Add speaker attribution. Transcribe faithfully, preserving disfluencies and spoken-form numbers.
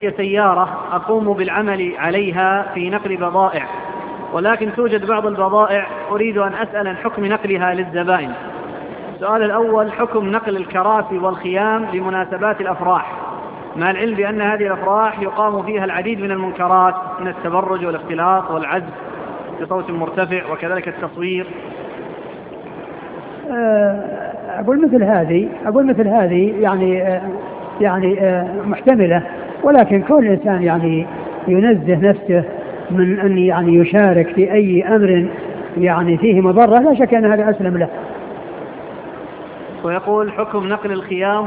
Speaker 1: سيارة أقوم بالعمل عليها في نقل بضائع، ولكن توجد بعض البضائع أريد أن أسأل عن حكم نقلها للزبائن. السؤال الأول: حكم نقل الكراسي والخيام لمناسبات الأفراح، مع العلم بأن هذه الأفراح يقام فيها العديد من المنكرات من التبرج والاختلاط والعزف بصوت مرتفع وكذلك التصوير.
Speaker 2: أقول مثل هذه أقول مثل هذه يعني يعني محتملة، ولكن كل إنسان يعني ينزه نفسه من أن يعني يشارك في أي أمر يعني فيه مضرة، لا شك أن هذا أسلم له.
Speaker 1: ويقول: حكم نقل الخيام